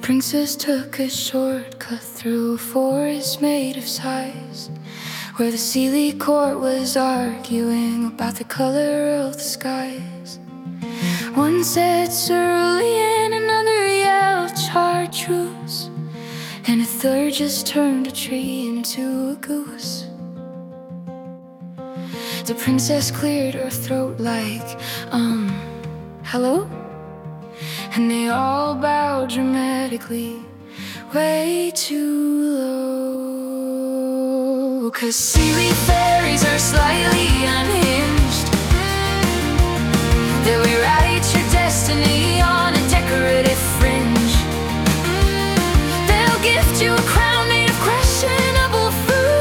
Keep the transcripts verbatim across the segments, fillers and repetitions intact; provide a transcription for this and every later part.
princess took a shortcut through a forest made of sighs, where the Sealy court was arguing about the color of the skies. One said cerulean, another yelled chartreuse, and a third just turned a tree into a goose. The princess cleared her throat like, um, hello? And they all bowed dramatically, way too low. 'Cause Sealy fairies are slightly unhinged. They will write your destiny on a decorative fringe. They'll gift you a crown made of questionable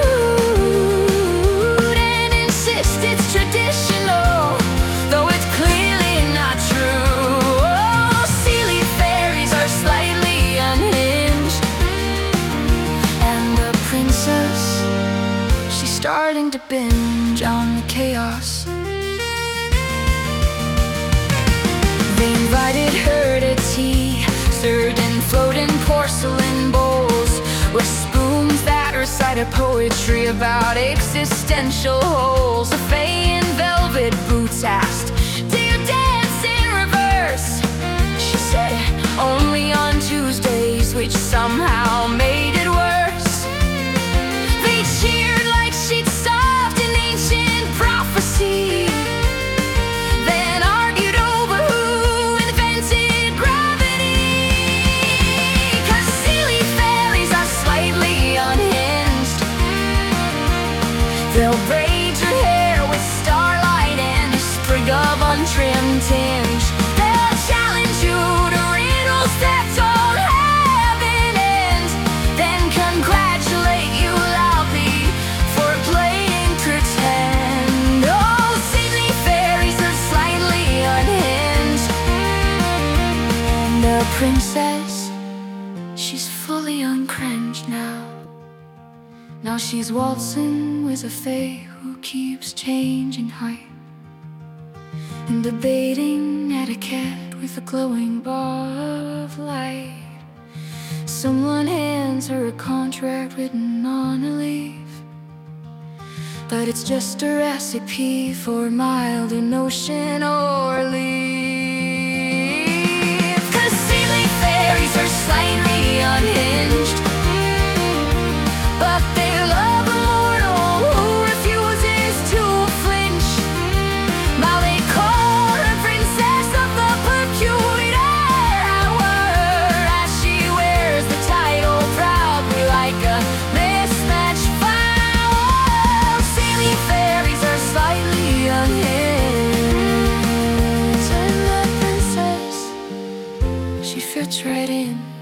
fruit and insist it's traditional, though it's clearly not true. Oh, Sealy fairies are slightly unhinged. And the princess, she's starting to binge on the chaos. They invited her to tea, served in floating porcelain bowls, with spoons that recited poetry about existential holes. A fae in velvet boots asked, "Do you dance in reverse?" She said, "Only on Tuesdays," which somehow made it worse. They cheered like she'd solved an ancient prophecy, then argued over who invented gravity. 'Cause Sealy fairies are slightly unhinged. They'll braid your hair with starlight and a sprig of untrimmed tinge. They'll challenge you to riddles that don't have an end, then congratulate you loudly for playing pretend. Oh, Sealy fairies are slightly unhinged. And the princess, she's fully uncringed now. Now she's waltzing with a fae who keeps changing height, and debating etiquette with a glowing ball of light. Someone hands her a contract written on a leaf, but it's just a recipe for mild emotion or leave. 'Cause Sealy fairies are slightly unhinged, but they love a mortal who refuses to flinch. While they call her princess of the peculiar hour, as she wears the title proudly like a mismatched flower. Sealy fairies are slightly unhinged. And the princess, she fits right in.